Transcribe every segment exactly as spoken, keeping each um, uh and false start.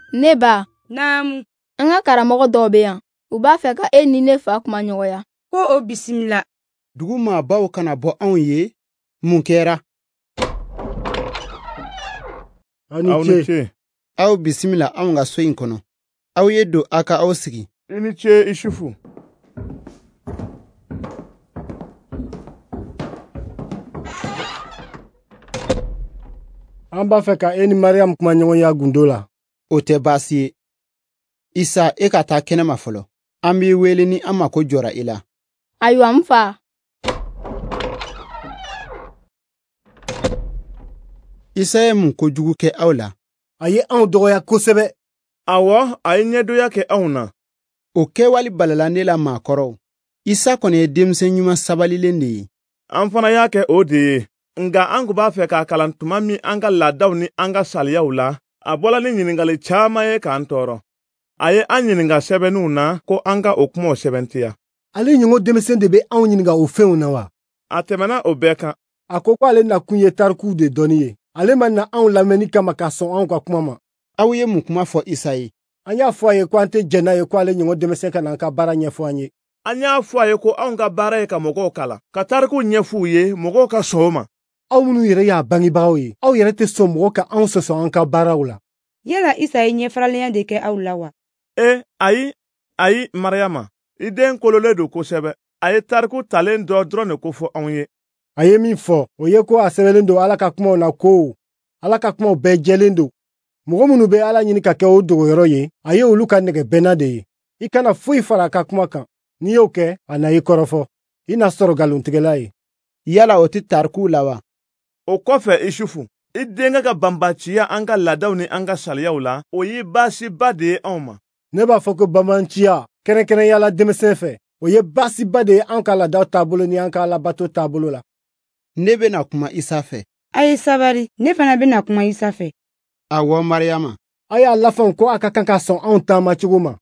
Ne ba. Naamu. An ka karamɔgɔ dɔw bɛ yan. U b'a fɛ ka e ni ne fa kuma ɲɔgɔnya. Ko o bisimila. Dugu maabaw kana bɔ anw ye, mun kɛra? Aw ni ce. Aw bisimila anw ka so in kɔnɔ. Aw ye don a ka aw sigi. I ni ce Isufu. An b'a fɛ ka e ni Mariam kuma ɲɔgɔnya gundo la. O tɛ baasi ye. Isa, e ka taa kɛnɛma fɔlɔ. An b'i wele ni an mako jɔra i la. Ayiwa n fa. Isa ye mun kojugu kɛ aw la? A ye anw dɔgɔya kosɛbɛ. Awɔ, a ye ɲɛdoya kɛ anw na. O kɛwali balala ne la maakɔrɔw. Isa kɔni ye denmisɛn ɲuman sabalilen de ye. An fana y'a kɛ o de ye. Nga an kun b'a fɛ k'a kalan tuma min an ka laadaw ni an ka saliyaw la, a bɔla ni ɲiningali caaman ye k'an tɔɔrɔ. A ye an ɲininka sɛbɛnniw na ko an ka o kumaw sɛbɛntiya. Ale ɲɔgɔn denmisɛn de bɛ anw ɲininka o fɛnw na wa? A tɛmɛna o bɛɛ kan. A ko k'ale nakun ye tarikuw de dɔnni ye. Ale ma na anw lamɛnni kama ka sɔn anw ka kuma ma. Aw ye mun kuma fɔ Isa ye? An y'a fɔ a ye ko an tɛ jɛn n'a ye ko ale ɲɔgɔn denmisɛn ka na an ka baara ɲɛfɔ an ye. An y'a fɔ a ye ko anw ka baara ye ka mɔgɔw kalan, ka tarikuw ɲɛf'u ye mɔgɔw ka sɔn o ma. Aw minnu yɛrɛ y'a bangebagaw ye, aw yɛrɛ tɛ sɔn mɔgɔ ka anw sɔsɔ an ka baaraw la. Yala Isa ye ɲɛfaralenya de kɛ aw la wa? E, ayi, ayi, Mariyama, i den kololen don kosɛbɛ. A ye tariku talen dɔ dɔrɔn de ko fɔ anw ye. A ye min fɔ, o ye ko a sɛbɛnlen don Ala ka kumaw na ko Ala ka kumaw bɛɛ jɛlen don. Mɔgɔ minnu bɛ Ala ɲini ka kɛ o dogoyɔrɔ ye, a ye olu ka nɛgɛ bɛnna de ye. I kana foyi fara a ka kuma kan. N'i y'o kɛ, a na i kɔrɔfɔ. I na sɔrɔ nkalontigɛla ye. Yala o tɛ tarikuw la wa? O kɔfɛ Isufu, i denkɛ ka banbanciya an ka laadaw ni an ka saliyaw la, o ye baasiba de ye anw ma. Ne b'a fɔ ko banbanciya, kɛrɛnkɛrɛnyala denmisɛn fɛ, o ye baasiba de ye an ka laadaw taabolo ni an ka Alabato taabolo la. Ne bɛna kuma Isa fɛ. A ye sabari, ne fana bɛna kuma Isa fɛ. Awɔ, Mariyama. A y'a lafɛnw ko a ka kan ka sɔn anw taama cogo ma.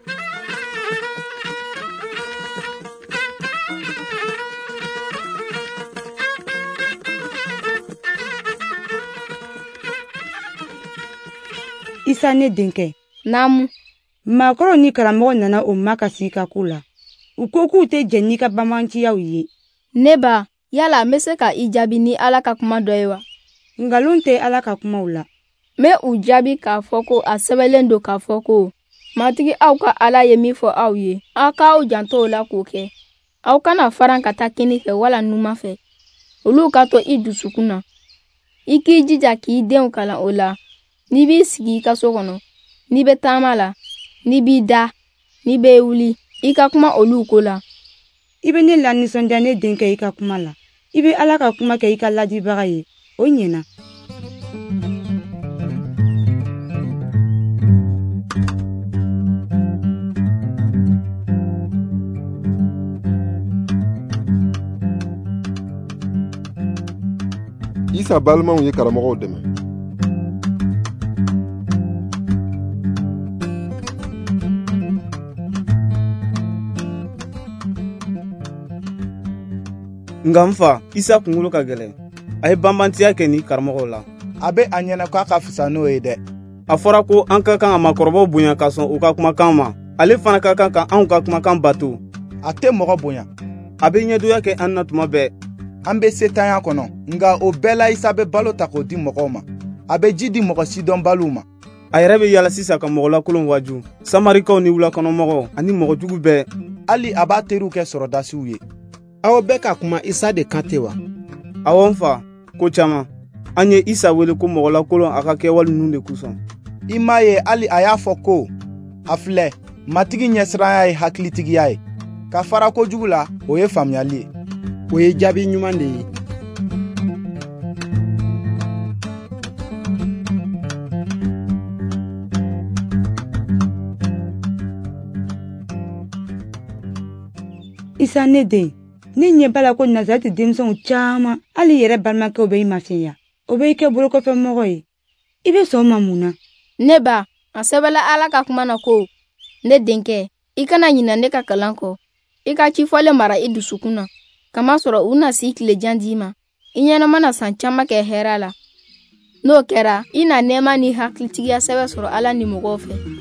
Isa ne denkɛ. Naamu. Maakɔrɔw ni karamɔgɔ nana o ma ka sigi ka ku la. U ko k'u tɛ jɛn n'i ka banbanciyaw ye. Ne ba, yala n bɛ se ka i jaabi ni Ala ka kuma dɔ ye wa? Ngalon tɛ Ala ka kumaw la. N bɛ u jaabi k'a fɔ ko a sɛbɛnlen don k'a fɔ ko matigi aw ka Ala ye min fɔ aw ye, aw k'aw janto o la k'o kɛ. Aw kana faran ka taa kini fɛ wala numan fɛ. Olu ka to i dusukun na. I k'i jija k'i denw kalan o la. N'i b'i sigi i ka so kɔnɔ, n'i bɛ taama la, n'i b'i da, n'i bɛ wuli, i ka kuma olu ko la. I bɛ ne lanisɔndiya ne denkɛ i ka kuma la. I bɛ Ala ka kuma kɛ i ka ladibaga ye. O ɲɛna. Isa balimaw ye karamɔgɔw dɛmɛ. Nga n fa, Isa kunkolo ka gɛlɛn. A ye banbantiya kɛ ni karamɔgɔw la. A bɛ a ɲɛna k'a ka fisa n'o ye dɛ. A fɔra ko an ka kan ka maakɔrɔbaw bonya ka sɔn u ka kumakan ma. Ale fana ka kan ka anw ka kumakan bato. A tɛ mɔgɔ bonya. A bɛ ɲɛdoya kɛ an na tuma bɛɛ. An bɛ setanya kɔnɔ, nka o bɛɛ la Isa bɛ balo ta k'o di mɔgɔw ma. A bɛ ji di mɔgɔ sidɔnbaliw ma. A yɛrɛ bɛ yala sisan ka mɔgɔ lakolon waju. Samarikaw ni wulakɔnɔmɔgɔw ani mɔgɔ jugu bɛɛ. Hali a b'a teriw kɛ sɔrɔdasiw ye. Aw bɛ ka kuma Isa de kan tɛ wa? Awɔ n fa, ko caman. An ye Isa wele ko mɔgɔ lakolon a ka kɛwale ninnu de kosɔn. I m'a ye hali a y'a fɔ ko a filɛ, matigi ɲɛsiranya ye hakilitigiya ye. Ka fara kojugu la, o ye faamuyali ye. O ye jaabi ɲuman de ye. Isa ne den, ne ɲɛ b'a la ko Nazareti denmisɛnw caman, hali i yɛrɛ balimakɛw bɛ i mafɛnya. O bɛ i kɛ bolokɔfɛmɔgɔ ye. I bɛ sɔn o ma mun na? Ne ba, a sɛbɛnla Ala ka kuma na ko, ne denkɛ, i kana ɲinɛ ne ka kalan kɔ. I ka cifɔlen mara i dusukun na. Kamasɔrɔ u na si tile jan d'i ma. I ɲɛnama na san caman kɛ hɛrɛ la. n'o kɛra i na nɛɛma ni hakilitigiya sɛbɛ sɔrɔ Ala ni mɔgɔw fɛ.